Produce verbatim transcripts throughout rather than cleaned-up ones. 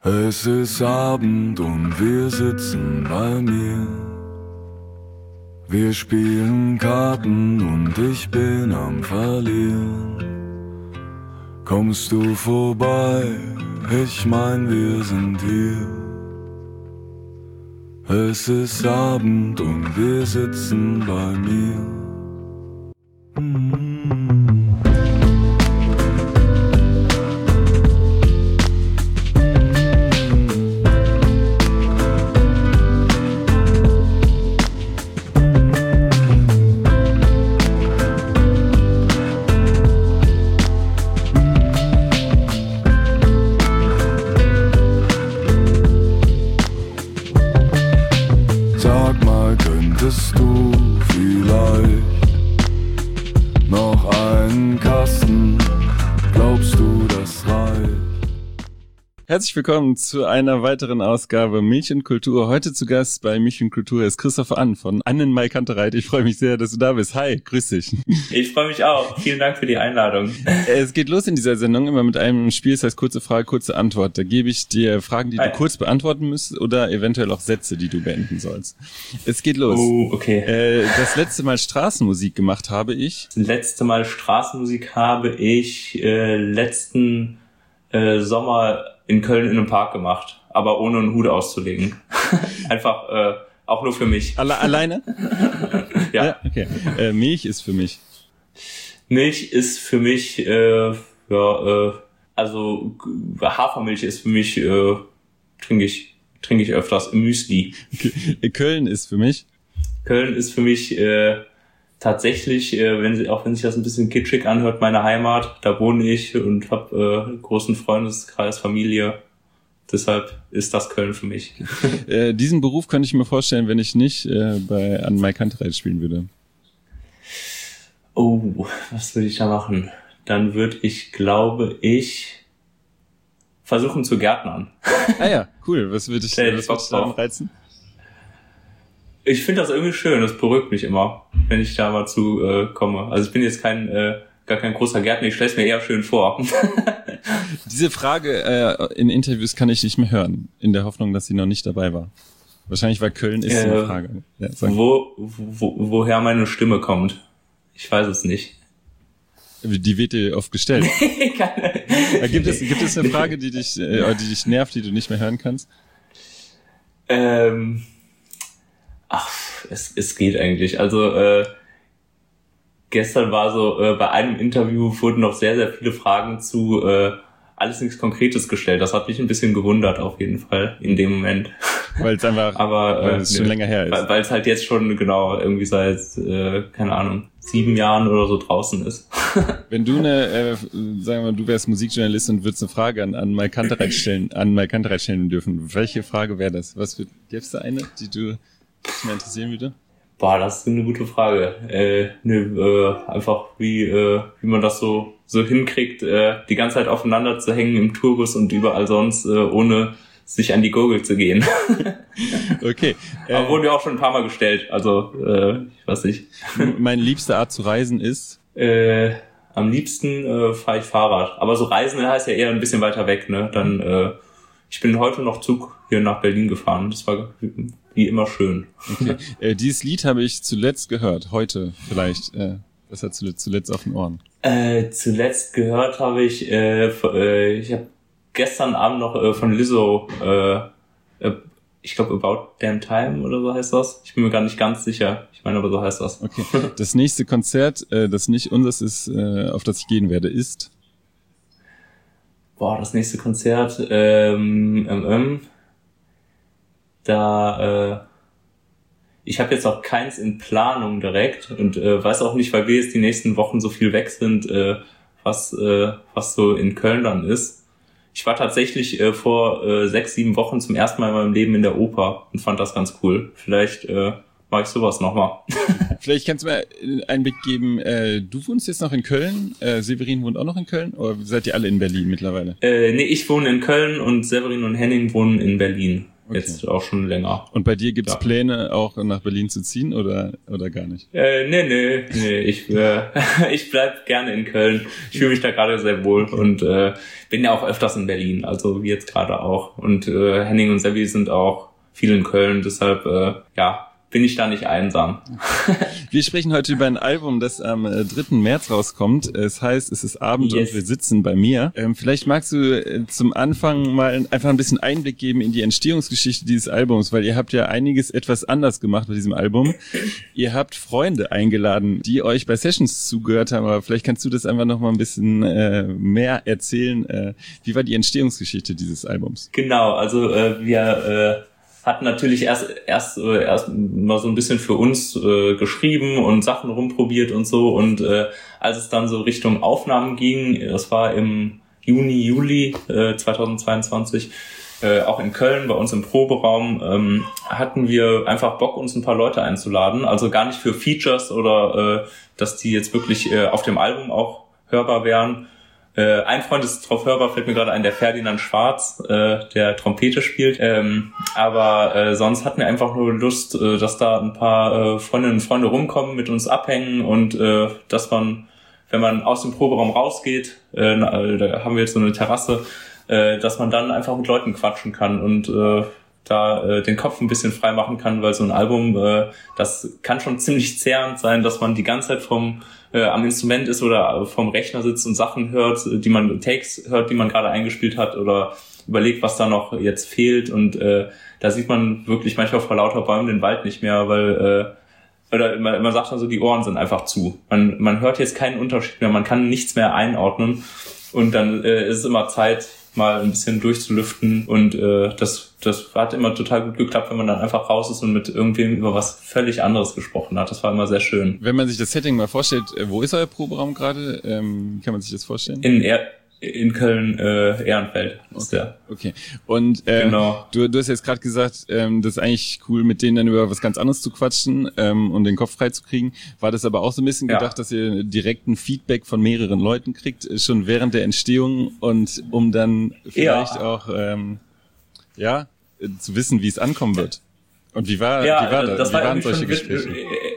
Es ist Abend und wir sitzen bei mir. Wir spielen Karten und ich bin am Verlieren. Kommst du vorbei? Ich mein, wir sind hier. Es ist Abend und wir sitzen bei mir. Mm-hmm. Könntest du vielleicht noch einen Kasten? Glaubst du, das reicht? Herzlich willkommen zu einer weiteren Ausgabe Milch und Kultur. Heute zu Gast bei Milch und Kultur ist Christopher Ann von Annen Mai Kantereit. Ich freue mich sehr, dass du da bist. Hi, grüß dich. Ich freue mich auch. Vielen Dank für die Einladung. Es geht los in dieser Sendung immer mit einem Spiel, das heißt kurze Frage, kurze Antwort. Da gebe ich dir Fragen, die du kurz beantworten müsst oder eventuell auch Sätze, die du beenden sollst. Es geht los. Oh, okay. Äh, das letzte Mal Straßenmusik gemacht habe ich. Das letzte Mal Straßenmusik habe ich äh, letzten äh, Sommer in Köln in einem Park gemacht, aber ohne einen Hut auszulegen. Einfach äh, auch nur für mich. Alle, alleine? Ja. Ja. Okay. Äh, Milch ist für mich. Milch ist für mich, äh, ja, äh, also Hafermilch ist für mich, äh, trinke ich, trinke ich öfters im Müsli. Okay. Köln ist für mich. Köln ist für mich äh, tatsächlich, äh, wenn sie, auch wenn sich das ein bisschen kitschig anhört, meine Heimat. Da wohne ich und habe äh, großen Freundeskreis, Familie. Deshalb ist das Köln für mich. äh, diesen Beruf könnte ich mir vorstellen, wenn ich nicht äh, bei Annen Mai Kantereit spielen würde. Oh, was würde ich da machen? Dann würde ich, glaube ich, versuchen zu gärtnern. Ah ja, cool. Was würde ich, ja, was würde ich daran reizen? Ich finde das irgendwie schön, das beruhigt mich immer, wenn ich da mal zu äh, komme. Also ich bin jetzt kein äh, gar kein großer Gärtner, ich stelle es mir eher schön vor. Diese Frage äh, in Interviews kann ich nicht mehr hören, in der Hoffnung, dass sie noch nicht dabei war. Wahrscheinlich, weil Köln ist äh, eine Frage. Ja, wo, wo, woher meine Stimme kommt, ich weiß es nicht. Die wird dir oft gestellt. gibt es gibt es eine Frage, die dich äh, die dich nervt, die du nicht mehr hören kannst? Ähm Ach, es, es geht eigentlich. Also äh, gestern war so, äh, bei einem Interview wurden noch sehr, sehr viele Fragen zu äh, alles nichts Konkretes gestellt. Das hat mich ein bisschen gewundert auf jeden Fall in dem Moment. Weil es einfach Aber, äh, weil es schon ne, länger her ist. Weil es halt jetzt schon genau irgendwie seit, äh, keine Ahnung, sieben Jahren oder so draußen ist. Wenn du eine, äh, sagen wir mal, du wärst Musikjournalist und würdest eine Frage an, an Mai Kantereit stellen, an Mai Kantereit stellen dürfen, welche Frage wäre das? Was für, gäb's da eine, die du mich mal interessieren würde? Boah, das ist eine gute Frage. Äh, ne, äh, einfach wie äh, wie man das so so hinkriegt, äh, die ganze Zeit aufeinander zu hängen im Tourbus und überall sonst, äh, ohne sich an die Gurgel zu gehen. Okay. Aber äh, wurden ja auch schon ein paar Mal gestellt. Also äh, ich weiß nicht. Meine liebste Art zu reisen ist? Äh, am liebsten äh, fahre ich Fahrrad. Aber so Reisen heißt ja eher ein bisschen weiter weg, ne? Dann äh, ich bin heute noch Zug hier nach Berlin gefahren. Das war wie immer schön. Okay. Äh, dieses Lied habe ich zuletzt gehört, heute vielleicht. Äh, was hat zuletzt, zuletzt auf den Ohren? Äh, zuletzt gehört habe ich, äh, äh, ich habe gestern Abend noch äh, von Lizzo, äh, äh, ich glaube About Damn Time oder so heißt das. Ich bin mir gar nicht ganz sicher. Ich meine aber so heißt das. Okay. Das nächste Konzert, äh, das nicht unseres ist, äh, auf das ich gehen werde, ist? Boah, das nächste Konzert, ähm, ähm, ähm da, äh, ich habe jetzt auch keins in Planung direkt und äh, weiß auch nicht, weil wir jetzt die nächsten Wochen so viel weg sind, äh, was, äh, was so in Köln dann ist. Ich war tatsächlich äh, vor äh, sechs, sieben Wochen zum ersten Mal in meinem Leben in der Oper und fand das ganz cool. Vielleicht äh, mache ich sowas nochmal. Vielleicht kannst du mir einen Einblick geben, äh, du wohnst jetzt noch in Köln, äh, Severin wohnt auch noch in Köln, oder seid ihr alle in Berlin mittlerweile? Äh, nee, ich wohne in Köln und Severin und Henning wohnen in Berlin. Okay. Jetzt auch schon länger. Und bei dir gibt's ja. Pläne, auch nach Berlin zu ziehen oder oder gar nicht? Äh, nee, nee, nee. Ich, äh, ich bleib gerne in Köln. Ich fühle mich da gerade sehr wohl okay. und äh, bin ja auch öfters in Berlin, also wie jetzt gerade auch. Und äh, Henning und Sevi sind auch viel in Köln, deshalb äh, ja, bin ich da nicht einsam. Wir sprechen heute über ein Album, das am dritten März rauskommt. Es heißt, es ist Abend yes. und wir sitzen bei mir. Ähm, vielleicht magst du zum Anfang mal einfach ein bisschen Einblick geben in die Entstehungsgeschichte dieses Albums, weil ihr habt ja einiges etwas anders gemacht bei diesem Album. Ihr habt Freunde eingeladen, die euch bei Sessions zugehört haben, aber vielleicht kannst du das einfach noch mal ein bisschen äh, mehr erzählen. Äh, wie war die Entstehungsgeschichte dieses Albums? Genau, also äh, wir... Äh hat natürlich erst erst äh, erst mal so ein bisschen für uns äh, geschrieben und Sachen rumprobiert und so und äh, als es dann so Richtung Aufnahmen ging, das war im Juni, Juli äh, zweitausendzweiundzwanzig, äh, auch in Köln bei uns im Proberaum, ähm, hatten wir einfach Bock, uns ein paar Leute einzuladen, also gar nicht für Features oder äh, dass die jetzt wirklich äh, auf dem Album auch hörbar wären. Äh, ein Freund ist drauf hörbar, fällt mir gerade ein, der Ferdinand Schwarz, äh, der Trompete spielt. Ähm, aber äh, sonst hatten wir einfach nur Lust, äh, dass da ein paar äh, Freundinnen und Freunde rumkommen, mit uns abhängen und äh, dass man, wenn man aus dem Proberaum rausgeht, äh, da haben wir jetzt so eine Terrasse, äh, dass man dann einfach mit Leuten quatschen kann und äh, da äh, den Kopf ein bisschen frei machen kann, weil so ein Album, äh, das kann schon ziemlich zehrend sein, dass man die ganze Zeit vom äh, am Instrument ist oder vom Rechner sitzt und Sachen hört, die man Takes hört, die man gerade eingespielt hat oder überlegt, was da noch jetzt fehlt und äh, da sieht man wirklich manchmal vor lauter Bäumen den Wald nicht mehr, weil äh, oder man, man sagt dann so, die Ohren sind einfach zu. Man man hört jetzt keinen Unterschied mehr, man kann nichts mehr einordnen und dann äh, ist es immer Zeit, mal ein bisschen durchzulüften und äh, das das hat immer total gut geklappt, wenn man dann einfach raus ist und mit irgendwem über was völlig anderes gesprochen hat. Das war immer sehr schön. Wenn man sich das Setting mal vorstellt, wo ist euer Proberaum gerade? Ähm, wie kann man sich das vorstellen? In er in Köln äh, Ehrenfeld ist okay. der. Okay. Und äh, genau. du du hast jetzt gerade gesagt, ähm, das ist eigentlich cool, mit denen dann über was ganz anderes zu quatschen ähm, und den Kopf frei zu kriegen. War das aber auch so ein bisschen ja. gedacht, dass ihr direkten Feedback von mehreren Leuten kriegt, schon während der Entstehung und um dann vielleicht ja. auch ähm, ja zu wissen, wie es ankommen wird? Und wie war ja, wie war das? das wie war waren solche schon Gespräche?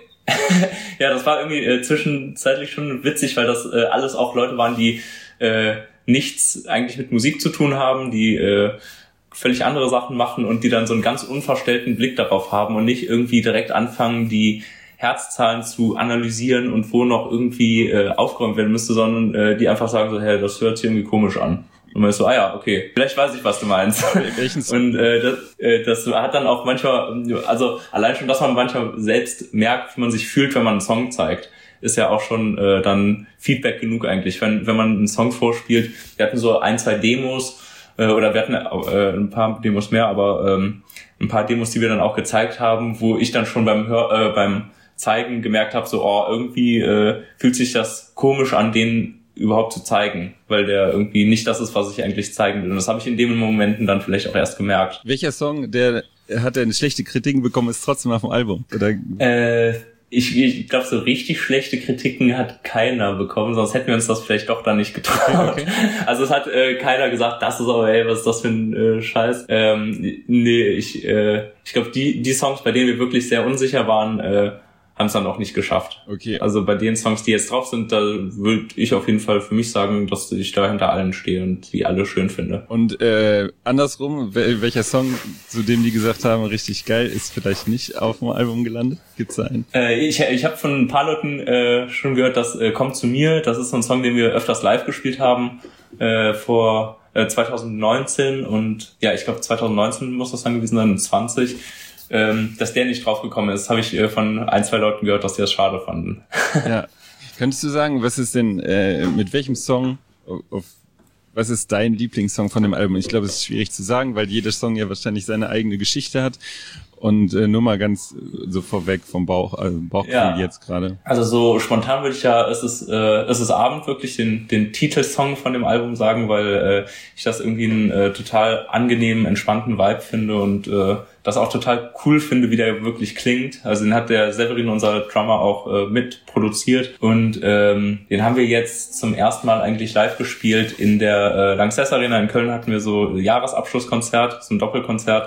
Ja, das war irgendwie äh, zwischenzeitlich schon witzig, weil das äh, alles auch Leute waren, die äh, nichts eigentlich mit Musik zu tun haben, die äh, völlig andere Sachen machen und die dann so einen ganz unverstellten Blick darauf haben und nicht irgendwie direkt anfangen, die Herzzahlen zu analysieren und wo noch irgendwie äh, aufgeräumt werden müsste, sondern äh, die einfach sagen so, hey, das hört sich irgendwie komisch an. Und man ist so, ah ja, okay, vielleicht weiß ich, was du meinst. Und äh, das, äh, das hat dann auch manchmal, also allein schon, dass man manchmal selbst merkt, wie man sich fühlt, wenn man einen Song zeigt, ist ja auch schon äh, dann Feedback genug eigentlich. Wenn wenn man einen Song vorspielt, wir hatten so ein, zwei Demos, äh, oder wir hatten äh, ein paar Demos mehr, aber ähm, ein paar Demos, die wir dann auch gezeigt haben, wo ich dann schon beim Hör, äh, beim Zeigen gemerkt habe, so, oh, irgendwie äh, fühlt sich das komisch an, den überhaupt zu zeigen, weil der irgendwie nicht das ist, was ich eigentlich zeigen will. Und das habe ich in den Momenten dann vielleicht auch erst gemerkt. Welcher Song, der hat eine schlechte Kritiken bekommen, ist trotzdem auf dem Album? Oder? Äh, ich ich glaube, so richtig schlechte Kritiken hat keiner bekommen, sonst hätten wir uns das vielleicht doch dann nicht getraut. Okay. Also es hat äh, keiner gesagt, das ist aber, ey, was ist das für ein äh, Scheiß. Ähm, nee, ich äh, ich glaube, die die Songs, bei denen wir wirklich sehr unsicher waren, äh, haben es dann auch nicht geschafft. Okay. Also bei den Songs, die jetzt drauf sind, da würde ich auf jeden Fall für mich sagen, dass ich da hinter allen stehe und die alle schön finde. Und äh, andersrum, wel- welcher Song, zu dem die gesagt haben, richtig geil, ist vielleicht nicht auf dem Album gelandet? Gibt's da einen? Äh, ich ich habe von ein paar Leuten äh, schon gehört, dass äh, Komm zu mir, das ist so ein Song, den wir öfters live gespielt haben, äh, vor äh, zwanzig neunzehn und ja, ich glaube zwanzig neunzehn muss das dann gewesen sein und zwanzig. Ähm, dass der nicht draufgekommen ist, habe ich äh, von ein, zwei Leuten gehört, dass die das schade fanden. Ja. Könntest du sagen, was ist denn, äh, mit welchem Song, auf, auf, was ist dein Lieblingssong von dem Album? Ich glaube, es ist schwierig zu sagen, weil jeder Song ja wahrscheinlich seine eigene Geschichte hat. Und äh, nur mal ganz so vorweg vom Bauch, also Bauchgefühl ja. jetzt gerade. Also so spontan würde ich ja, es ist, äh, es ist Abend wirklich den, den Titelsong von dem Album sagen, weil äh, ich das irgendwie einen äh, total angenehmen, entspannten Vibe finde und äh, das auch total cool finde, wie der wirklich klingt. Also den hat der Severin, unser Drummer, auch äh, mit produziert und ähm, den haben wir jetzt zum ersten Mal eigentlich live gespielt in der äh, Lanxess Arena in Köln. Hatten wir so ein Jahresabschlusskonzert, so ein Doppelkonzert.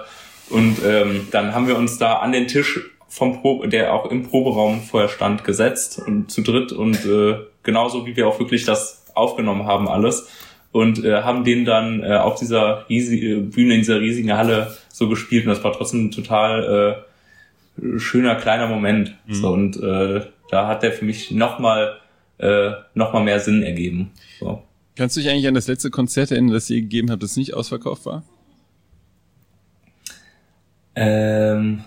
Und ähm, dann haben wir uns da an den Tisch vom Pro, der auch im Proberaum vorher stand, gesetzt und zu dritt und äh, genauso wie wir auch wirklich das aufgenommen haben alles und äh, haben den dann äh, auf dieser riesigen Bühne in dieser riesigen Halle so gespielt und das war trotzdem ein total äh, schöner kleiner Moment. Mhm. So, und äh, da hat der für mich nochmal äh, noch mal mehr Sinn ergeben. So. Kannst du dich eigentlich an das letzte Konzert erinnern, das ihr gegeben habt, das nicht ausverkauft war? Ähm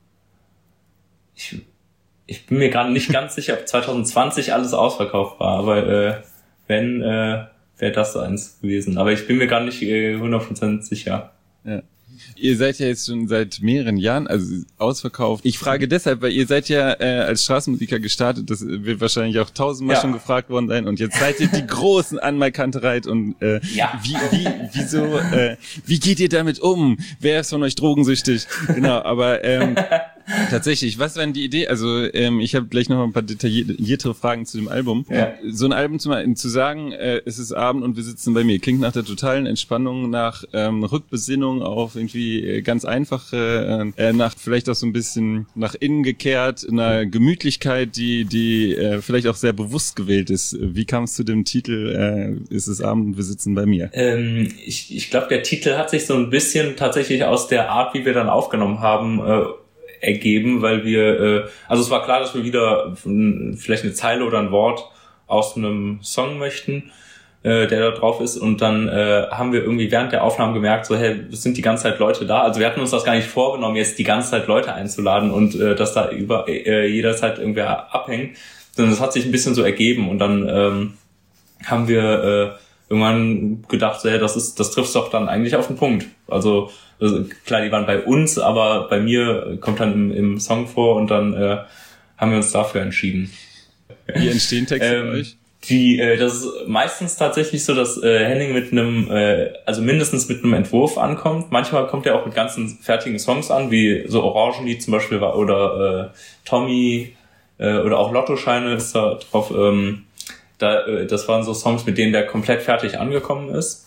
Ich, ich bin mir gerade nicht ganz sicher, ob zwanzig zwanzig alles ausverkauft war, aber äh, wenn, äh, wäre das eins gewesen. Aber ich bin mir gar nicht äh, hundert Prozent sicher. Ja. Ihr seid ja jetzt schon seit mehreren Jahren, also ausverkauft. Ich frage deshalb, weil ihr seid ja äh, als Straßenmusiker gestartet, das wird wahrscheinlich auch tausendmal ja. schon gefragt worden sein und jetzt seid ihr die großen an Maikantereit und äh, ja. wie, wie, wieso, äh, wie geht ihr damit um? Wer ist von euch drogensüchtig? Genau, aber ähm, tatsächlich, was war denn die Idee? Also ähm, ich habe gleich noch ein paar detailliertere Fragen zu dem Album. Ja. So ein Album zu, zu sagen, äh, es ist Abend und wir sitzen bei mir, klingt nach der totalen Entspannung, nach ähm, Rückbesinnung auf irgendwie äh, ganz einfache, äh, nach vielleicht auch so ein bisschen nach innen gekehrt, einer Gemütlichkeit, die die äh, vielleicht auch sehr bewusst gewählt ist. Wie kam es zu dem Titel, äh, es ist Abend und wir sitzen bei mir? Ähm, ich ich glaube, der Titel hat sich so ein bisschen tatsächlich aus der Art, wie wir dann aufgenommen haben, äh, ergeben, weil wir, äh, also es war klar, dass wir wieder vielleicht eine Zeile oder ein Wort aus einem Song möchten, äh, der da drauf ist und dann äh, haben wir irgendwie während der Aufnahmen gemerkt, so hey, es sind die ganze Zeit Leute da, also wir hatten uns das gar nicht vorgenommen, jetzt die ganze Zeit Leute einzuladen und äh, dass da über äh, jederzeit irgendwer abhängt, sondern das hat sich ein bisschen so ergeben und dann ähm, haben wir äh, irgendwann gedacht, so, hey, das ist, das trifft doch dann eigentlich auf den Punkt, also Also klar, die waren bei uns, aber bei mir kommt dann im, im Song vor und dann äh, haben wir uns dafür entschieden. Wie entstehen Texte ähm, bei euch? Die, äh, das ist meistens tatsächlich so, dass äh, Henning mit einem, äh, also mindestens mit einem Entwurf ankommt. Manchmal kommt er auch mit ganzen fertigen Songs an, wie so Orangenlied zum Beispiel war, oder äh, Tommy äh, oder auch Lottoscheine ist da drauf. Ähm, da, äh, das waren so Songs, mit denen der komplett fertig angekommen ist.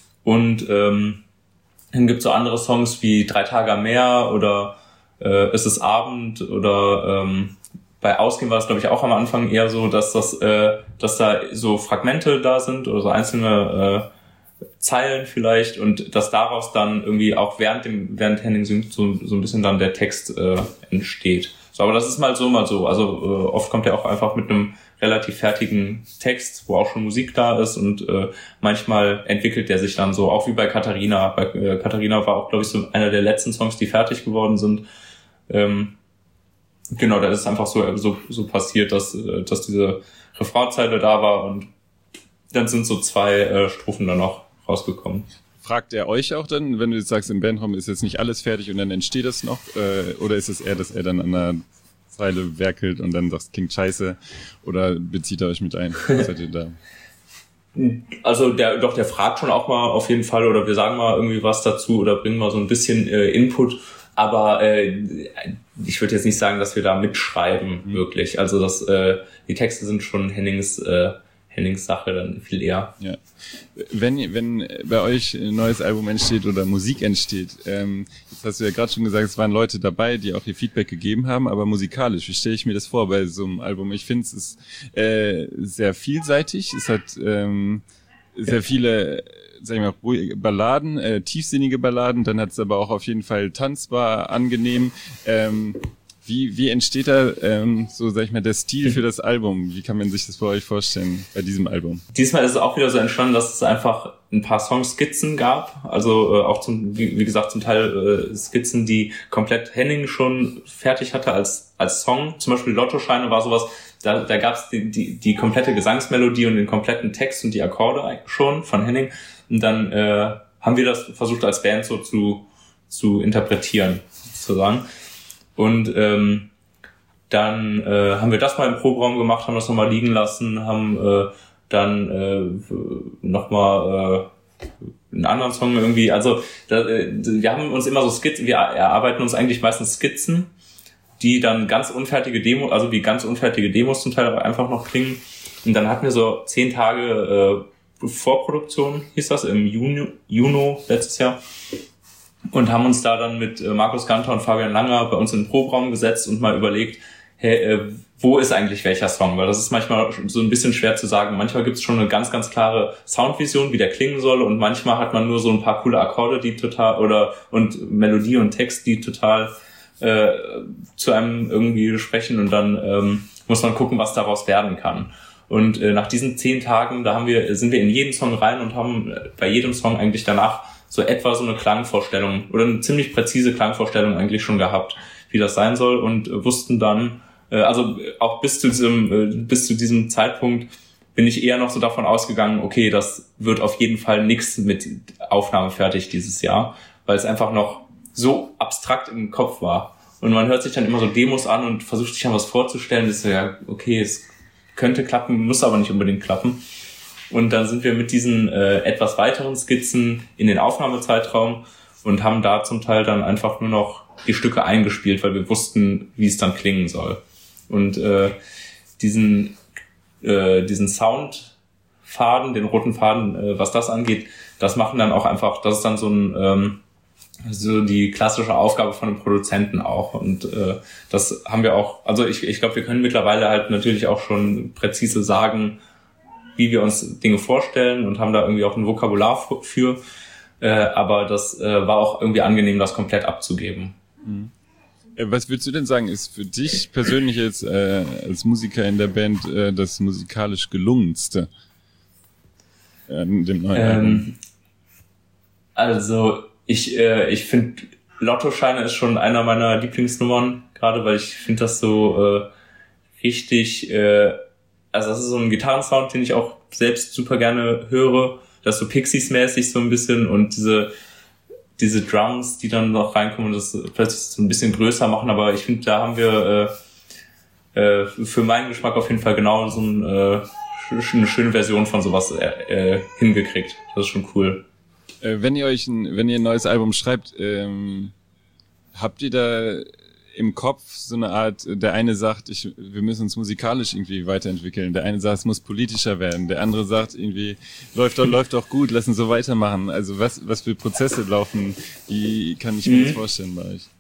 Und ähm, dann gibt's so andere Songs wie Drei Tage am Meer oder äh, Es ist Abend oder ähm, bei Ausgehen war es, glaube ich, auch am Anfang eher so, dass das, äh, dass da so Fragmente da sind oder so einzelne äh, Zeilen vielleicht und dass daraus dann irgendwie auch während dem während Henning singt so, so ein bisschen dann der Text äh, entsteht. So, aber das ist mal so, mal so. Also äh, oft kommt er auch einfach mit einem relativ fertigen Text, wo auch schon Musik da ist und äh, manchmal entwickelt der sich dann so, auch wie bei Katharina. Bei äh, Katharina war auch, glaube ich, so einer der letzten Songs, die fertig geworden sind. Ähm, genau, da ist es einfach so, so, so passiert, dass, dass diese Refrainzeile da war und dann sind so zwei äh, Strophen dann noch rausgekommen. Fragt er euch auch dann, wenn du jetzt sagst, im Bandraum ist jetzt nicht alles fertig und dann entsteht das noch? Äh, oder ist es eher, dass er dann an der Zeile werkelt und dann sagt, klingt scheiße? Oder bezieht er euch mit ein? Was seid ihr da? Also der, doch, der fragt schon auch mal auf jeden Fall oder wir sagen mal irgendwie was dazu oder bringen mal so ein bisschen äh, Input. Aber äh, ich würde jetzt nicht sagen, dass wir da mitschreiben, mhm. wirklich. Also das, äh, die Texte sind schon Hennings äh, Hennings Sache dann viel eher. Ja. Wenn wenn bei euch ein neues Album entsteht oder Musik entsteht, ähm, jetzt hast du ja gerade schon gesagt, es waren Leute dabei, die auch ihr Feedback gegeben haben, aber musikalisch, wie stelle ich mir das vor bei so einem Album? Ich finde, es ist äh, sehr vielseitig, es hat ähm, sehr viele, sag ich mal, ruhige Balladen, äh, tiefsinnige Balladen, dann hat es aber auch auf jeden Fall tanzbar, angenehm. Ähm, Wie, wie entsteht da, ähm, so sag ich mal, der Stil für das Album? Wie kann man sich das bei euch vorstellen, bei diesem Album? Diesmal ist es auch wieder so entstanden, dass es einfach ein paar Songskizzen gab. Also äh, auch zum, wie, wie gesagt, zum Teil äh, Skizzen, die komplett Henning schon fertig hatte als als Song. Zum Beispiel Lottoscheine war sowas, da, da gab es die, die, die komplette Gesangsmelodie und den kompletten Text und die Akkorde schon von Henning. Und dann äh, haben wir das versucht als Band so zu, zu interpretieren, sozusagen. Und ähm, dann äh, haben wir das mal im Proberaum gemacht, haben das nochmal liegen lassen, haben äh, dann äh, nochmal äh, einen anderen Song irgendwie, also da, äh, wir haben uns immer so Skizzen, wir erarbeiten uns eigentlich meistens Skizzen, die dann ganz unfertige Demo, also wie ganz unfertige Demos zum Teil einfach noch klingen. Und dann hatten wir so zehn Tage äh, Vorproduktion, hieß das, im Juni, Juni letztes Jahr. und haben uns da dann mit äh, Markus Ganter und Fabian Langer bei uns in den Proberaum gesetzt und mal überlegt, hey, äh, wo ist eigentlich welcher Song? Weil das ist manchmal so ein bisschen schwer zu sagen. Manchmal gibt es schon eine ganz, ganz klare Soundvision, wie der klingen soll, und manchmal hat man nur so ein paar coole Akkorde, die total, oder und Melodie und Text, die total äh, zu einem irgendwie sprechen, und dann ähm, muss man gucken, was daraus werden kann. Und äh, nach diesen zehn Tagen, da haben wir, sind wir in jeden Song rein und haben äh, bei jedem Song eigentlich danach so etwa so eine Klangvorstellung oder eine ziemlich präzise Klangvorstellung eigentlich schon gehabt, wie das sein soll, und äh, wussten dann, also auch bis zu diesem bis zu diesem Zeitpunkt bin ich eher noch so davon ausgegangen, okay, das wird auf jeden Fall nichts mit Aufnahme fertig dieses Jahr, weil es einfach noch so abstrakt im Kopf war. Und man hört sich dann immer so Demos an und versucht sich dann was vorzustellen, das ist so, ja, okay, es könnte klappen, muss aber nicht unbedingt klappen. Und dann sind wir mit diesen äh, etwas weiteren Skizzen in den Aufnahmezeitraum und haben da zum Teil dann einfach nur noch die Stücke eingespielt, weil wir wussten, wie es dann klingen soll. Und äh, diesen äh, diesen Soundfaden, den roten Faden, äh, was das angeht, das machen dann auch einfach, das ist dann so ein ähm, so die klassische Aufgabe von einem Produzenten auch. Und äh, das haben wir auch, also ich ich glaube, wir können mittlerweile halt natürlich auch schon präzise sagen, wie wir uns Dinge vorstellen, und haben da irgendwie auch ein Vokabular für. Äh, aber das äh, war auch irgendwie angenehm, das komplett abzugeben. Mhm. Was würdest du denn sagen, ist für dich persönlich jetzt äh, als Musiker in der Band äh, das musikalisch gelungenste an dem neuen ähm, Album? Also ich äh, ich finde, Lottoscheine ist schon einer meiner Lieblingsnummern, gerade weil ich finde das so äh, richtig, äh, also das ist so ein Gitarrensound, den ich auch selbst super gerne höre, das ist so Pixies-mäßig so ein bisschen, und diese diese Drums, die dann noch reinkommen und das plötzlich so ein bisschen größer machen, aber ich finde, da haben wir äh, äh, für meinen Geschmack auf jeden Fall genau so ein, äh, eine schöne Version von sowas äh, hingekriegt. Das ist schon cool. Äh, wenn ihr euch ein, wenn ihr ein neues Album schreibt, ähm, habt ihr da im Kopf so eine Art, der eine sagt, ich, wir müssen uns musikalisch irgendwie weiterentwickeln, der eine sagt, es muss politischer werden, der andere sagt irgendwie, läuft doch, läuft doch gut, lass uns so weitermachen. Also was, was für Prozesse laufen, wie kann ich mir das vorstellen bei euch?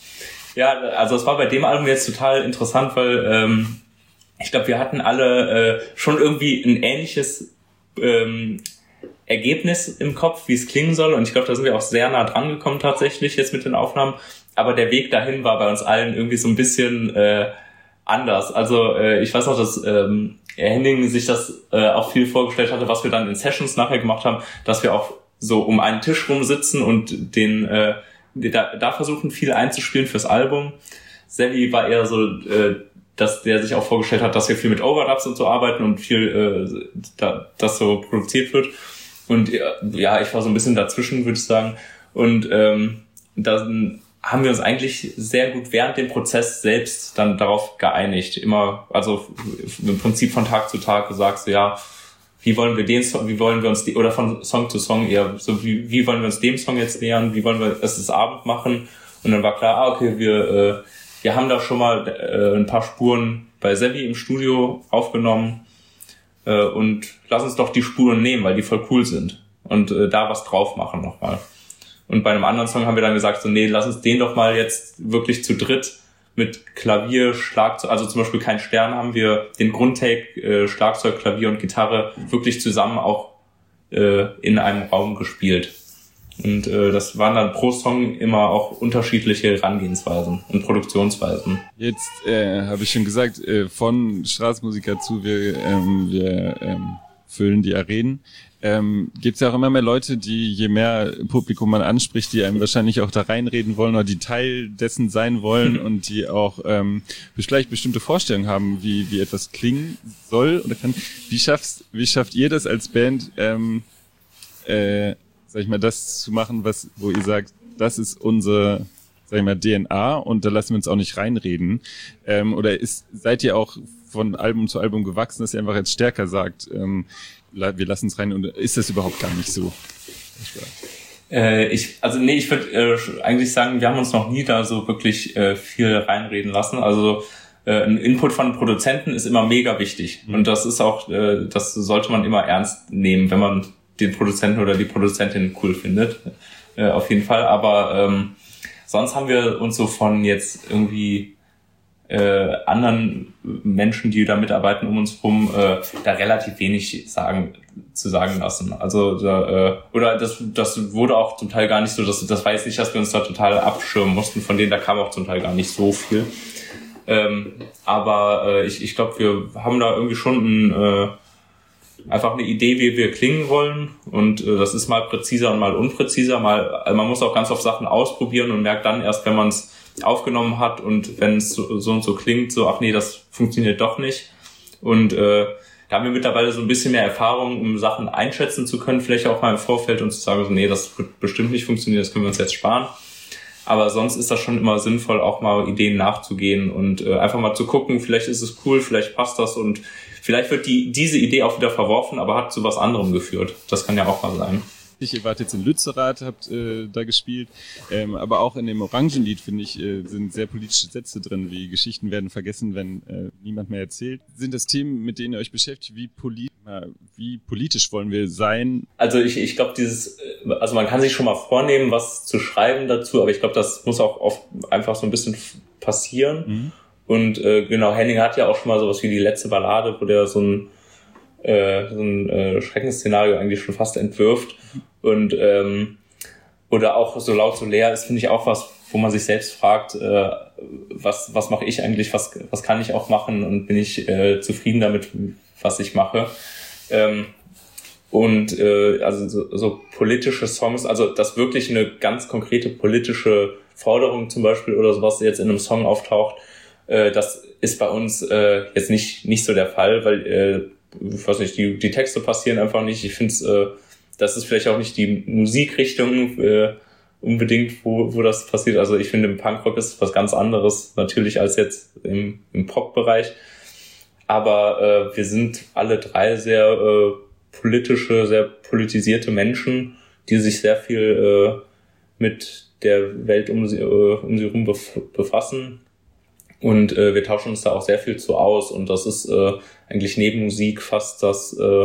Ja, also es war bei dem Album jetzt total interessant, weil ähm, ich glaube, wir hatten alle äh, schon irgendwie ein ähnliches ähm, Ergebnis im Kopf, wie es klingen soll, und ich glaube, da sind wir auch sehr nah dran gekommen tatsächlich jetzt mit den Aufnahmen. Aber der Weg dahin war bei uns allen irgendwie so ein bisschen äh, anders. Also äh, ich weiß noch, dass ähm, Henning sich das äh, auch viel vorgestellt hatte, was wir dann in Sessions nachher gemacht haben, dass wir auch so um einen Tisch rum sitzen und den äh, da, da versuchen, viel einzuspielen fürs Album. Sally war eher so, äh, dass der sich auch vorgestellt hat, dass wir viel mit Overdubs und so arbeiten und viel äh, da, das so produziert wird. Und ja, ich war so ein bisschen dazwischen, würde ich sagen. Und ähm, dann haben wir uns eigentlich sehr gut während dem Prozess selbst dann darauf geeinigt. Immer, also im Prinzip von Tag zu Tag gesagt, so ja, wie wollen wir den Song, wie wollen wir uns die, oder von Song zu Song eher, so wie, wie wollen wir uns dem Song jetzt nähern, wie wollen wir es das Abend machen? Und dann war klar, ah, okay, wir, äh, wir haben da schon mal äh, ein paar Spuren bei Sevi im Studio aufgenommen, äh, und lass uns doch die Spuren nehmen, weil die voll cool sind, und äh, da was drauf machen nochmal. Und bei einem anderen Song haben wir dann gesagt, so nee, lass uns den doch mal jetzt wirklich zu dritt mit Klavier, Schlagzeug, also zum Beispiel Kein Stern, haben wir den Grundtake, äh, Schlagzeug, Klavier und Gitarre wirklich zusammen auch äh, in einem Raum gespielt. Und äh, das waren dann pro Song immer auch unterschiedliche Herangehensweisen und Produktionsweisen. Jetzt äh, habe ich schon gesagt, äh, von Straßenmusiker zu, wir, ähm, wir ähm, füllen die Arenen. Ähm, gibt es ja auch immer mehr Leute, die, je mehr Publikum man anspricht, die einem wahrscheinlich auch da reinreden wollen oder die Teil dessen sein wollen mhm. und die auch ähm, vielleicht bestimmte Vorstellungen haben, wie wie etwas klingen soll oder kann. Wie schaffst, wie schafft ihr das als Band, ähm, äh, sag ich mal, das zu machen, was, wo ihr sagt, das ist unsere, sag ich mal, D N A und da lassen wir uns auch nicht reinreden? Ähm, oder ist, seid ihr auch von Album zu Album gewachsen, dass ihr einfach jetzt stärker sagt, ähm, wir lassen es rein, und ist das überhaupt gar nicht so? Äh, ich, also nee, ich würde äh, eigentlich sagen, wir haben uns noch nie da so wirklich äh, viel reinreden lassen. Also äh, ein Input von Produzenten ist immer mega wichtig. Mhm. Und das ist auch, äh, das sollte man immer ernst nehmen, wenn man den Produzenten oder die Produzentin cool findet. äh, auf jeden Fall. Aber ähm, sonst haben wir uns so von jetzt irgendwie äh, anderen Menschen, die da mitarbeiten um uns rum, äh, da relativ wenig sagen zu sagen lassen. Also da, äh, oder das das wurde auch zum Teil gar nicht so, dass das war jetzt nicht, dass wir uns da total abschirmen mussten, von denen da kam auch zum Teil gar nicht so viel. Ähm, aber äh, ich ich glaube, wir haben da irgendwie schon ein, äh, einfach eine Idee, wie wir klingen wollen, und äh, das ist mal präziser und mal unpräziser. Mal also man muss auch ganz oft Sachen ausprobieren und merkt dann erst, wenn man es aufgenommen hat und wenn es so, so und so klingt, so, ach nee, das funktioniert doch nicht. Und äh, da haben wir mittlerweile so ein bisschen mehr Erfahrung, um Sachen einschätzen zu können, vielleicht auch mal im Vorfeld, und zu sagen, so, nee, das wird bestimmt nicht funktionieren, das können wir uns jetzt sparen. Aber sonst ist das schon immer sinnvoll, auch mal Ideen nachzugehen und äh, einfach mal zu gucken, vielleicht ist es cool, vielleicht passt das, und vielleicht wird die diese Idee auch wieder verworfen, aber hat zu was anderem geführt. Das kann ja auch mal sein. Ihr wart jetzt in Lützerath, habt äh, da gespielt, ähm, aber auch in dem Orangenlied, finde ich, äh, sind sehr politische Sätze drin, wie Geschichten werden vergessen, wenn äh, niemand mehr erzählt. Sind das Themen, mit denen ihr euch beschäftigt? Wie, poli- äh, wie politisch wollen wir sein? Also ich, ich glaube, dieses, also man kann sich schon mal vornehmen, was zu schreiben dazu, aber ich glaube, das muss auch oft einfach so ein bisschen passieren. Mhm. Und äh, genau, Henning hat ja auch schon mal sowas wie die letzte Ballade, wo der so ein äh, so ein äh, Schreckensszenario eigentlich schon fast entwirft. Und ähm, oder auch so laut so leer ist, finde ich auch was, wo man sich selbst fragt, äh, was was mache ich eigentlich, was was kann ich auch machen, und bin ich äh, zufrieden damit, was ich mache. Ähm, und äh, also so, so politische Songs, also dass wirklich eine ganz konkrete politische Forderung zum Beispiel oder sowas jetzt in einem Song auftaucht, äh, das ist bei uns äh, jetzt nicht nicht so der Fall, weil äh, ich weiß nicht, die die Texte passieren einfach nicht. Ich finde es äh, das ist vielleicht auch nicht die Musikrichtung äh, unbedingt, wo wo das passiert. Also ich finde, im Punkrock ist was ganz anderes natürlich als jetzt im, im Pop-Bereich. Aber äh, wir sind alle drei sehr äh, politische, sehr politisierte Menschen, die sich sehr viel äh, mit der Welt um sie, äh, um sie herum bef- befassen. Und äh, wir tauschen uns da auch sehr viel zu aus. Und das ist äh, eigentlich neben Musik fast das äh,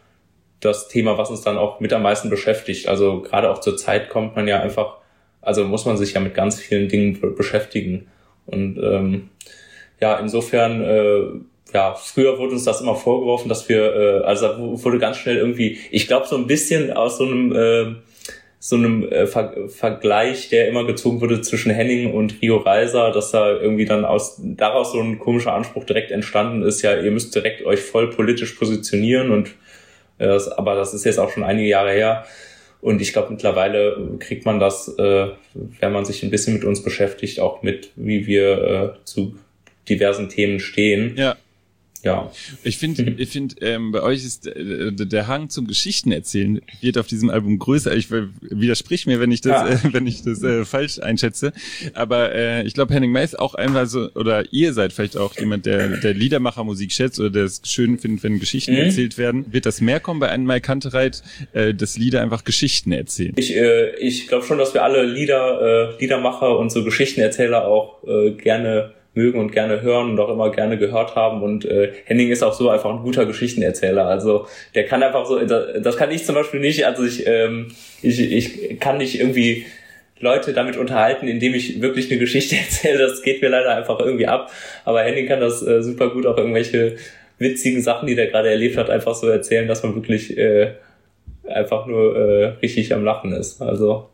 das Thema, was uns dann auch mit am meisten beschäftigt. Also gerade auch zur Zeit kommt man ja einfach, also muss man sich ja mit ganz vielen Dingen be- beschäftigen. Und ähm, ja, insofern, äh, ja, früher wurde uns das immer vorgeworfen, dass wir, äh, also wurde ganz schnell irgendwie, ich glaube so ein bisschen aus so einem äh, so einem äh, Ver- Vergleich, der immer gezogen wurde zwischen Henning und Rio Reiser, dass da irgendwie dann aus daraus so ein komischer Anspruch direkt entstanden ist, ja, ihr müsst direkt euch voll politisch positionieren, und Das, aber das ist jetzt auch schon einige Jahre her, und ich glaube, mittlerweile kriegt man das, äh, wenn man sich ein bisschen mit uns beschäftigt, auch mit, wie wir äh, zu diversen Themen stehen. Ja. Ja. Ich finde, ich finde, ähm, bei euch ist äh, der Hang zum Geschichtenerzählen wird auf diesem Album größer. Ich widersprich mir, wenn ich das, ja. äh, wenn ich das äh, falsch einschätze. Aber äh, ich glaube, Henning May ist auch einmal so, oder ihr seid vielleicht auch jemand, der der Liedermachermusik schätzt oder der es schön findet, wenn Geschichten mhm. erzählt werden. Wird das mehr kommen bei einem Mai Kantereit, äh, dass Lieder einfach Geschichten erzählen? Ich, äh, ich glaube schon, dass wir alle Lieder, äh, Liedermacher und so Geschichtenerzähler auch äh, gerne mögen und gerne hören und auch immer gerne gehört haben, und äh, Henning ist auch so einfach ein guter Geschichtenerzähler, also der kann einfach so, das, das kann ich zum Beispiel nicht, also ich, ähm, ich, ich kann nicht irgendwie Leute damit unterhalten, indem ich wirklich eine Geschichte erzähle, das geht mir leider einfach irgendwie ab, aber Henning kann das äh, super gut, auch irgendwelche witzigen Sachen, die der gerade erlebt hat, einfach so erzählen, dass man wirklich äh, einfach nur äh, richtig am Lachen ist, also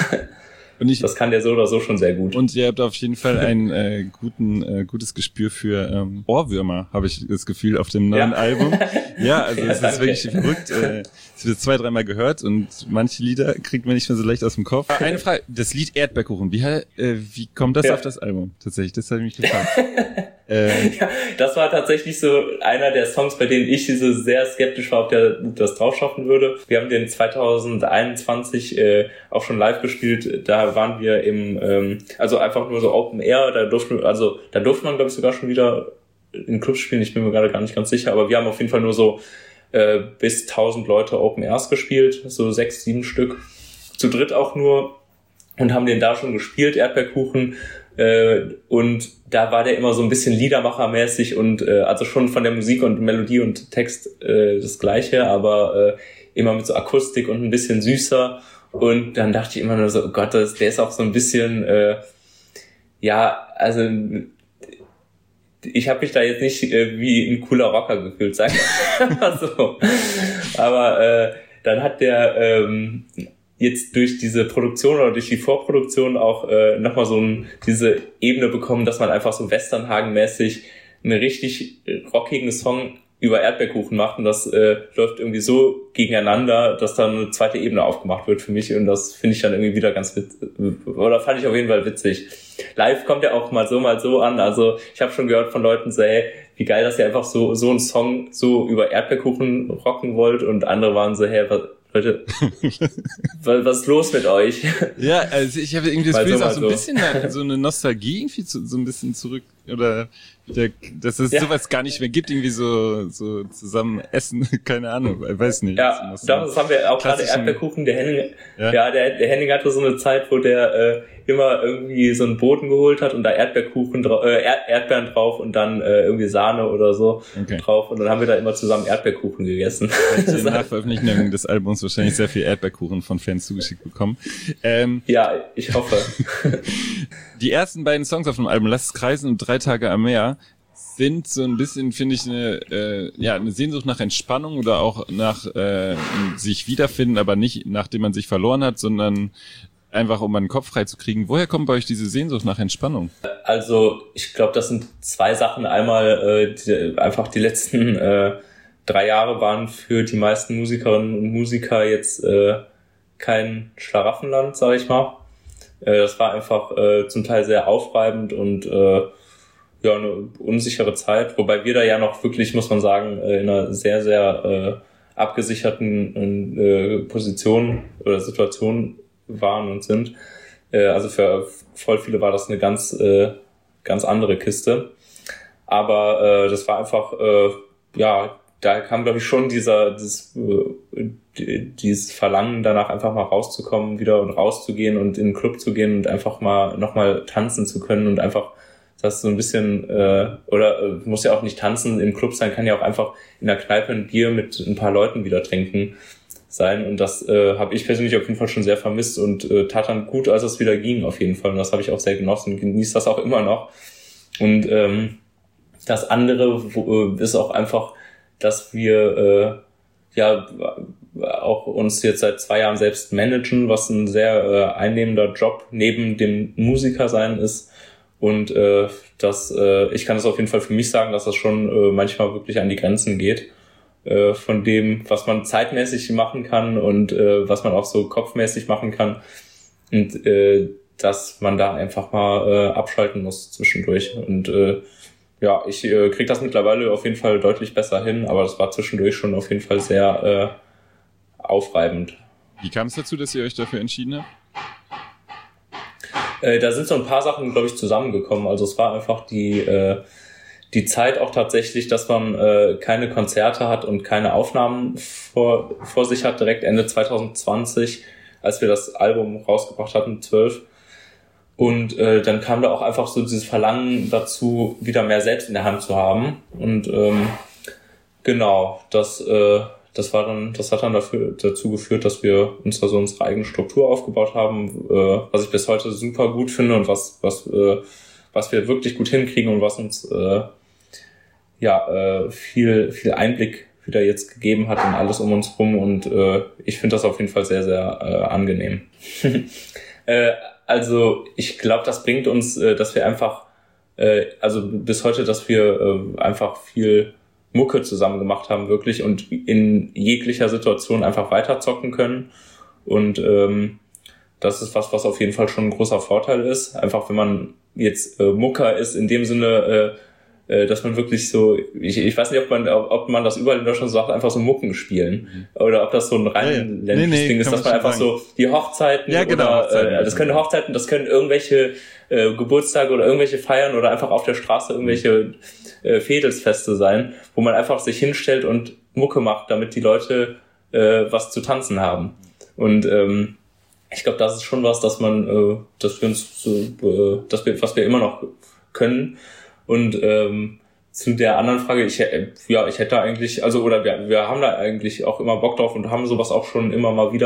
Und ich, das kann der so oder so schon sehr gut. Und ihr habt auf jeden Fall ein äh, guten, äh, gutes Gespür für ähm, Ohrwürmer, habe ich das Gefühl, auf dem neuen ja. Album. Ja, also ja, es ist wirklich verrückt. Äh, es wird zwei, dreimal gehört, und manche Lieder kriegt man nicht mehr so leicht aus dem Kopf. Eine Frage, das Lied Erdbeerkuchen, wie, äh, wie kommt das ja. auf das Album? Tatsächlich, das habe ich mich gefragt. äh, ja, das war tatsächlich so einer der Songs, bei denen ich so sehr skeptisch war, ob der das drauf schaffen würde. Wir haben den zwanzig einundzwanzig äh, auch schon live gespielt. Da waren wir im, ähm, also einfach nur so Open Air. Da durften, also da durfte man, glaube ich, sogar schon wieder in Clubs spielen. Ich bin mir gerade gar nicht ganz sicher, aber wir haben auf jeden Fall nur so äh, bis tausend Leute Open Airs gespielt, so sechs, sieben Stück, zu dritt auch nur, und haben den da schon gespielt, Erdbeerkuchen. Äh, und da war der immer so ein bisschen Liedermachermäßig und äh, also schon von der Musik und Melodie und Text äh, das Gleiche, aber äh, immer mit so Akustik und ein bisschen süßer. Und dann dachte ich immer nur so, oh Gott, das, der ist auch so ein bisschen, äh, ja, also ich habe mich da jetzt nicht äh, wie ein cooler Rocker gefühlt, sagen wir mal so. Aber äh, dann hat der ähm, jetzt durch diese Produktion oder durch die Vorproduktion auch äh, nochmal so ein, diese Ebene bekommen, dass man einfach so Westernhagen-mäßig einen richtig rockigen Song über Erdbeerkuchen macht und das äh, läuft irgendwie so gegeneinander, dass dann eine zweite Ebene aufgemacht wird für mich und das finde ich dann irgendwie wieder ganz witzig, oder fand ich auf jeden Fall witzig. Live kommt ja auch mal so, mal so an, also ich habe schon gehört von Leuten so, hey, wie geil, dass ihr einfach so so einen Song so über Erdbeerkuchen rocken wollt und andere waren so, hey, was, Leute, was ist los mit euch? Ja, also ich habe irgendwie das Gefühl, so, auch so ein so. bisschen so eine Nostalgie irgendwie zu, so ein bisschen zurück oder der, dass es ja. sowas gar nicht mehr gibt, irgendwie so so zusammen essen, keine Ahnung, ich weiß nicht. Ja, das, das haben wir auch gerade Erdbeerkuchen, der Henning, ja, ja der, der Henning hatte so eine Zeit, wo der äh, immer irgendwie so einen Boden geholt hat und da Erdbeerkuchen drauf, äh, Erd- Erdbeeren drauf und dann äh, irgendwie Sahne oder so okay. drauf und dann haben wir da immer zusammen Erdbeerkuchen gegessen. Ich nach Veröffentlichung des Albums wahrscheinlich sehr viel Erdbeerkuchen von Fans zugeschickt bekommen. Ähm, ja, ich hoffe. Die ersten beiden Songs auf dem Album, Lass es kreisen und Drei Tage am Meer, sind so ein bisschen, finde ich, eine, äh, ja, eine Sehnsucht nach Entspannung oder auch nach äh, sich wiederfinden, aber nicht nachdem man sich verloren hat, sondern einfach, um einen Kopf frei zu kriegen. Woher kommt bei euch diese Sehnsucht nach Entspannung? Also ich glaube, das sind zwei Sachen. Einmal äh, die, einfach die letzten äh, drei Jahre waren für die meisten Musikerinnen und Musiker jetzt äh, kein Schlaraffenland, sage ich mal. Äh, das war einfach äh, zum Teil sehr aufreibend und äh, ja, eine unsichere Zeit, wobei wir da ja noch wirklich, muss man sagen, in einer sehr, sehr äh, abgesicherten äh, Position oder Situation waren und sind. Äh, also für voll viele war das eine ganz, äh, ganz andere Kiste. Aber äh, das war einfach, äh, ja, da kam, glaube ich, schon dieser, dieses, äh, dieses Verlangen danach, einfach mal rauszukommen wieder und rauszugehen und in den Club zu gehen und einfach mal nochmal tanzen zu können und einfach das so ein bisschen, äh, oder äh, muss ja auch nicht tanzen im Club sein, kann ja auch einfach in der Kneipe ein Bier mit ein paar Leuten wieder trinken sein und das äh, habe ich persönlich auf jeden Fall schon sehr vermisst und äh, tat dann gut, als es wieder ging auf jeden Fall und das habe ich auch sehr genossen und genieße das auch immer noch. Und ähm, das andere wo, äh, ist auch einfach, dass wir äh, ja auch uns jetzt seit zwei Jahren selbst managen, was ein sehr äh, einnehmender Job neben dem Musikersein ist. Und äh, das, äh, ich kann das auf jeden Fall für mich sagen, dass das schon äh, manchmal wirklich an die Grenzen geht äh, von dem, was man zeitmäßig machen kann und äh, was man auch so kopfmäßig machen kann. Und äh, dass man da einfach mal äh, abschalten muss zwischendurch. Und äh, ja, ich äh, kriege das mittlerweile auf jeden Fall deutlich besser hin, aber das war zwischendurch schon auf jeden Fall sehr äh, aufreibend. Wie kam es dazu, dass ihr euch dafür entschieden habt? Äh, da sind so ein paar Sachen, glaube ich, zusammengekommen. Also es war einfach die äh, die Zeit auch tatsächlich, dass man äh, keine Konzerte hat und keine Aufnahmen vor vor sich hat, direkt Ende zwanzig zwanzig, als wir das Album rausgebracht hatten, zwölf. Und äh, dann kam da auch einfach so dieses Verlangen dazu, wieder mehr selbst in der Hand zu haben. Und ähm, genau, das äh, das war dann, das hat dann dafür dazu geführt, dass wir uns da so unsere eigene Struktur aufgebaut haben, äh, was ich bis heute super gut finde und was was äh, was wir wirklich gut hinkriegen und was uns äh, ja äh, viel viel Einblick wieder jetzt gegeben hat in alles um uns rum und äh, ich finde das auf jeden Fall sehr sehr äh, angenehm. äh, also ich glaube, das bringt uns, äh, dass wir einfach äh, also bis heute, dass wir äh, einfach viel Mucke zusammen gemacht haben wirklich und in jeglicher Situation einfach weiterzocken können und ähm, das ist was, was auf jeden Fall schon ein großer Vorteil ist. Einfach wenn man jetzt äh, Mucker ist, in dem Sinne, äh, äh, dass man wirklich so, ich, ich weiß nicht, ob man ob man das überall in Deutschland so sagt, einfach so Mucken spielen mhm. oder ob das so ein rheinländisches ja, ja. nee, nee, Ding ist, dass man einfach sagen. So die Hochzeiten ja, genau, oder Hochzeiten, äh, das können Hochzeiten, das können irgendwelche äh, Geburtstage oder irgendwelche Feiern oder einfach auf der Straße irgendwelche äh, Fädelsfeste sein, wo man einfach sich hinstellt und Mucke macht, damit die Leute äh, was zu tanzen haben. Und ähm, ich glaube, das ist schon was, dass man, äh, dass wir uns, so, äh, dass wir, was wir immer noch können. Und ähm, zu der anderen Frage, ich, äh, ja, ich hätte eigentlich, also oder wir, wir haben da eigentlich auch immer Bock drauf und haben sowas auch schon immer mal wieder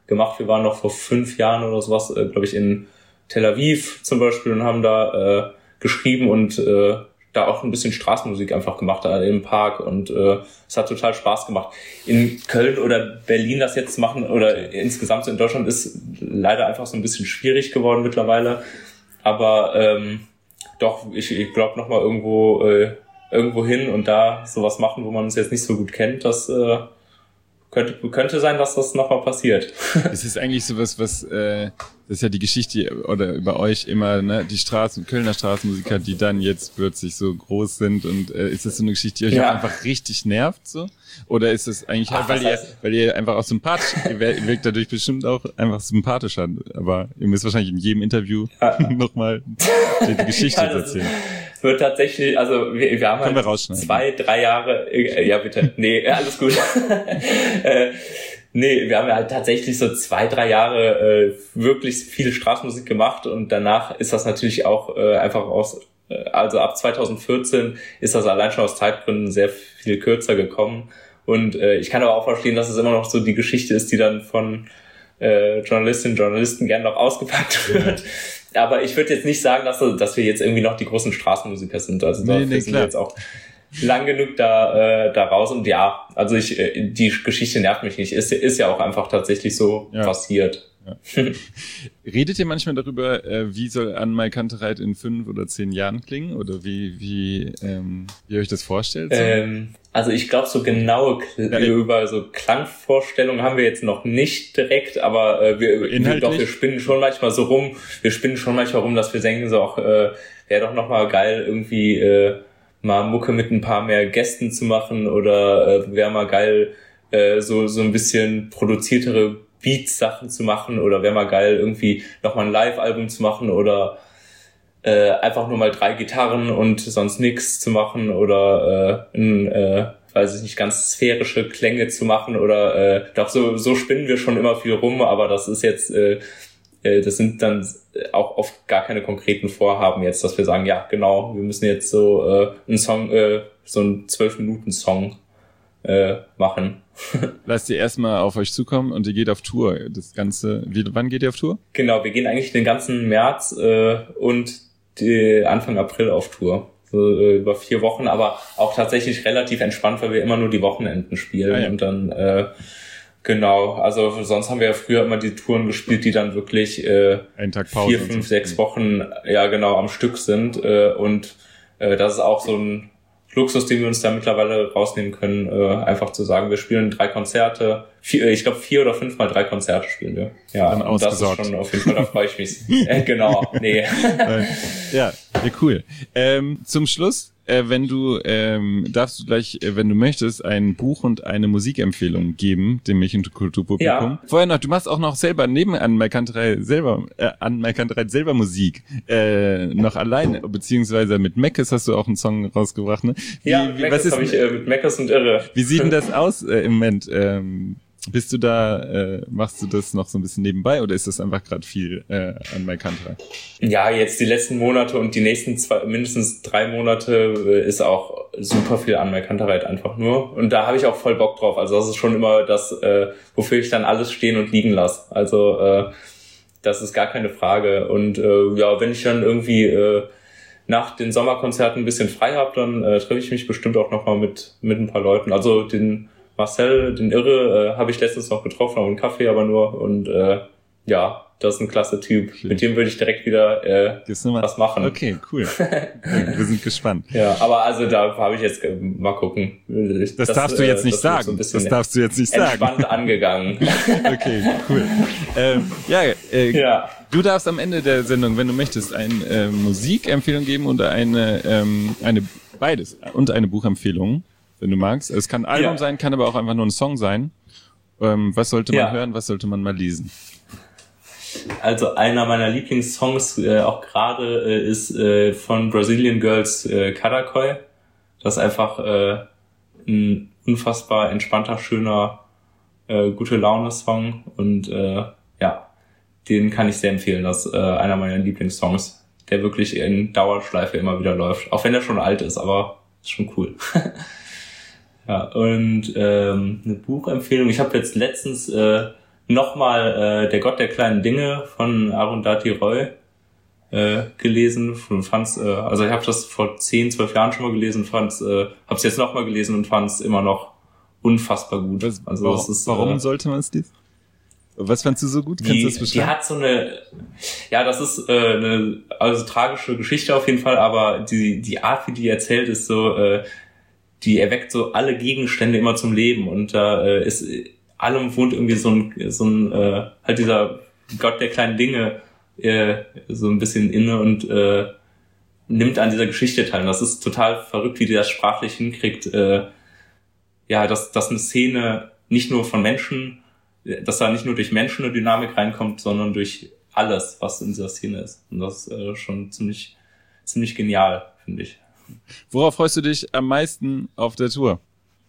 gemacht. Wir waren noch vor fünf Jahren oder sowas, äh, glaube ich, in Tel Aviv zum Beispiel und haben da äh, geschrieben und äh, da auch ein bisschen Straßenmusik einfach gemacht äh, im Park und äh, es hat total Spaß gemacht. In Köln oder Berlin das jetzt machen oder insgesamt so in Deutschland ist leider einfach so ein bisschen schwierig geworden mittlerweile. Aber ähm, doch, ich, ich glaube nochmal irgendwo äh, irgendwo hin und da sowas machen, wo man uns jetzt nicht so gut kennt, das äh, könnte könnte sein, dass das nochmal passiert. Es ist eigentlich sowas, was äh, das ist ja die Geschichte oder über euch immer, ne, die Straßen, Kölner Straßenmusiker, die dann jetzt plötzlich so groß sind und äh, ist das so eine Geschichte, die euch Ja. auch einfach richtig nervt so? Oder ist es eigentlich Ach, halt, weil was ihr, heißt- weil ihr einfach auch sympathisch, ihr wer- wirkt dadurch bestimmt auch einfach sympathischer, aber ihr müsst wahrscheinlich in jedem Interview Ja. nochmal die, die Geschichte Ja, das erzählen. wird tatsächlich, also wir, wir haben Können wir halt rausschneiden. zwei, drei Jahre, äh, ja bitte, nee, alles gut. äh, nee, wir haben halt tatsächlich so zwei, drei Jahre äh, wirklich viel Straßenmusik gemacht und danach ist das natürlich auch äh, einfach aus, äh, also ab zwanzig vierzehn ist das allein schon aus Zeitgründen sehr viel kürzer gekommen und äh, ich kann aber auch verstehen, dass es immer noch so die Geschichte ist, die dann von äh, Journalistinnen und Journalisten gerne noch ausgepackt wird. Aber ich würde jetzt nicht sagen, dass, dass wir jetzt irgendwie noch die großen Straßenmusiker sind. Also Nee, dafür nee, sind klar. wir jetzt auch lang genug da, äh, da raus. Und ja, also ich, äh, die Geschichte nervt mich nicht. Ist, ist ja auch einfach tatsächlich so Ja. passiert. Redet ihr manchmal darüber, äh, wie soll Anne-Mai Kantereit in fünf oder zehn Jahren klingen? Oder wie, wie, ähm, wie ihr euch das vorstellt? So? Ähm, also ich glaube, so genaue Kl- Ja, über so Klangvorstellungen haben wir jetzt noch nicht direkt, aber äh, wir, wir, Inhaltlich? doch, wir spinnen schon manchmal so rum, wir spinnen schon manchmal rum, dass wir denken, so auch äh, wäre doch nochmal geil, irgendwie äh, mal Mucke mit ein paar mehr Gästen zu machen oder äh, wäre mal geil, äh, so so ein bisschen produziertere Beats-Sachen zu machen oder wäre mal geil, irgendwie nochmal ein Live-Album zu machen oder äh, einfach nur mal drei Gitarren und sonst nix zu machen oder äh, ein, äh, weiß ich nicht, ganz sphärische Klänge zu machen oder äh, doch so so spinnen wir schon immer viel rum, aber das ist jetzt äh, äh, das sind dann auch oft gar keine konkreten Vorhaben jetzt, dass wir sagen, ja genau, wir müssen jetzt so äh, einen Song, äh, so einen zwölf Minuten Song äh, machen. Lasst ihr erstmal auf euch zukommen und ihr geht auf Tour. Das Ganze, wie, wann geht ihr auf Tour? Genau, wir gehen eigentlich den ganzen März äh, und die Anfang April auf Tour. So äh, über vier Wochen, aber auch tatsächlich relativ entspannt, weil wir immer nur die Wochenenden spielen Ah, ja. und dann äh, genau, also sonst haben wir ja früher immer die Touren gespielt, die dann wirklich äh, Einen Tag Pause. vier, und fünf, so. sechs Wochen ja genau am Stück sind äh, und äh, das ist auch so ein Luxus, den wir uns da mittlerweile rausnehmen können, äh, einfach zu sagen, wir spielen drei Konzerte, vier, ich glaube vier oder fünf mal drei Konzerte spielen wir. Ja, Dann und das ist ausgesorgt. schon auf jeden Fall, da freue ich mich. äh, genau, nee. Äh, ja, ja, cool. Ähm, zum Schluss, äh, wenn du, ähm, darfst du gleich, äh, wenn du möchtest, ein Buch und eine Musikempfehlung geben, dem Milch- und Kulturpublikum. Ja. Vorher noch, du machst auch noch selber neben Anne-Mai Kantereit selber, äh, Anne-Mai Kantereit selber Musik, äh, noch alleine, beziehungsweise mit Meckes hast du auch einen Song rausgebracht, ne? Wie, Ja, wie, Meckes habe ich äh, mit Meckes und Irre. wie sieht denn das aus äh, im Moment? Ähm, bist du da, äh, machst du das noch so ein bisschen nebenbei oder ist das einfach gerade viel äh, Anne-Mai Kantereit? Ja, jetzt die letzten Monate und die nächsten zwei, mindestens drei Monate äh, ist auch super viel Anne-Mai Kantereit einfach nur. Und da habe ich auch voll Bock drauf. Also das ist schon immer das, äh, wofür ich dann alles stehen und liegen lasse. Also äh, das ist gar keine Frage. Und äh, ja, wenn ich dann irgendwie äh, nach den Sommerkonzerten ein bisschen frei habe, dann äh, treffe ich mich bestimmt auch nochmal mit mit ein paar Leuten. Also den Marcel, den Irre, äh, habe ich letztens noch getroffen, auf einen Kaffee aber nur. Und äh, ja, das ist ein klasse Typ. Okay. Mit dem würde ich direkt wieder äh, Gehst du mal? was machen. Okay, cool. Wir sind gespannt. Ja, aber also da habe ich jetzt äh, mal gucken. Das, darfst du jetzt nicht das wird sagen. So ein bisschen das darfst du jetzt nicht sagen. entspannt angegangen. Okay, cool. Ähm, ja, äh, Ja. du darfst am Ende der Sendung, wenn du möchtest, eine äh, Musikempfehlung geben oder eine, ähm, eine beides und eine Buchempfehlung, wenn du magst. Es kann ein Album Ja. sein, kann aber auch einfach nur ein Song sein. Ähm, was sollte man Ja. hören, was sollte man mal lesen? Also einer meiner Lieblingssongs äh, auch gerade äh, ist äh, von Brazilian Girls äh, Karakoi. Das ist einfach äh, ein unfassbar entspannter, schöner, äh, gute Laune-Song und äh, ja, den kann ich sehr empfehlen. Das ist äh, einer meiner Lieblingssongs, der wirklich in Dauerschleife immer wieder läuft. Auch wenn er schon alt ist, aber ist schon cool. Ja, und ähm, eine Buchempfehlung. Ich habe jetzt letztens äh, nochmal äh, Der Gott der kleinen Dinge von Arundhati Roy äh, gelesen und fand's, äh, also ich habe das vor zehn, zwölf Jahren schon mal gelesen, fand's, äh, hab's jetzt nochmal gelesen und fand's immer noch unfassbar gut. Was, also warum, das ist, warum äh, sollte man es lesen? Was fandst du so gut? Kannst die, du das beschreiben? Die hat so eine, ja, das ist äh, eine also tragische Geschichte auf jeden Fall, aber die die Art, wie die erzählt, ist so, äh, die erweckt so alle Gegenstände immer zum Leben und da äh, ist allem wohnt irgendwie so ein so ein äh, halt dieser Gott der kleinen Dinge äh, so ein bisschen inne und äh, nimmt an dieser Geschichte teil. Und das ist total verrückt, wie die das sprachlich hinkriegt. Äh, ja, dass dass eine Szene nicht nur von Menschen dass da nicht nur durch Menschen eine Dynamik reinkommt, sondern durch alles, was in dieser Szene ist. Und das ist äh, schon ziemlich, ziemlich genial, finde ich. Worauf freust du dich am meisten auf der Tour?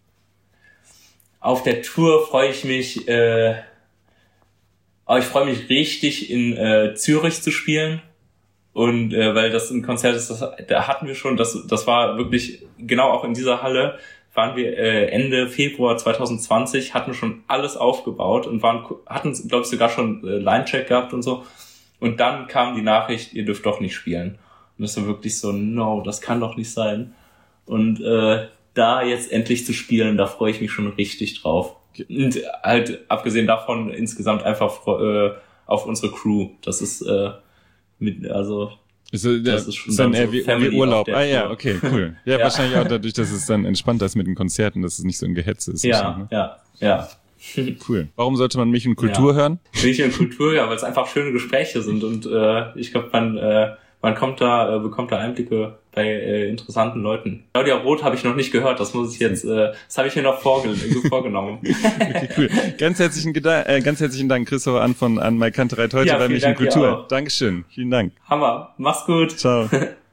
Auf der Tour freue ich mich, äh, aber ich freue mich richtig, in äh, Zürich zu spielen. Und äh, weil das ein Konzert ist, das, da hatten wir schon, das, das war wirklich genau auch in dieser Halle, waren wir äh, Ende Februar zwanzig zwanzig, hatten schon alles aufgebaut und waren hatten, glaube ich, sogar schon äh, Line-Check gehabt und so. Und dann kam die Nachricht, ihr dürft doch nicht spielen. Und das war wirklich so, no, das kann doch nicht sein. Und äh, da jetzt endlich zu spielen, da freue ich mich schon richtig drauf. Und halt abgesehen davon insgesamt einfach äh, auf unsere Crew. Das ist äh, mit, also... Ist, so, das ist schon ist dann, dann eher so wie, wie Urlaub. Ah ja, okay, cool. Ja, ja, wahrscheinlich auch dadurch, dass es dann entspannter ist mit den Konzerten, dass es nicht so ein Gehetze ist. Ja, so, ne? ja, ja. Cool. Warum sollte man Mich und Kultur ja. hören? Mich und Kultur, ja, weil es einfach schöne Gespräche sind und äh, ich glaube, man äh, man kommt da, äh, bekommt da Einblicke bei äh, interessanten Leuten. Claudia Roth habe ich noch nicht gehört, das muss ich jetzt, äh, das habe ich mir noch vorge vorgenommen. Okay, cool. Ganz herzlichen, äh, ganz herzlichen Dank, Christopher An von an Mike Kantereit heute ja, bei Mich und Kultur. Dankeschön, vielen Dank. Hammer, mach's gut. Ciao.